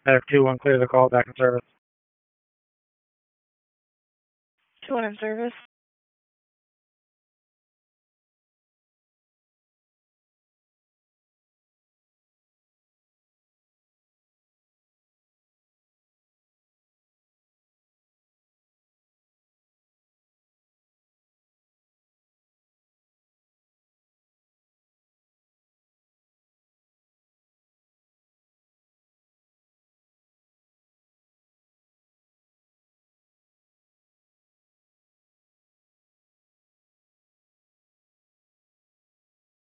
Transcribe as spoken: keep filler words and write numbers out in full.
F two one, clear the call, back in service. two one in service.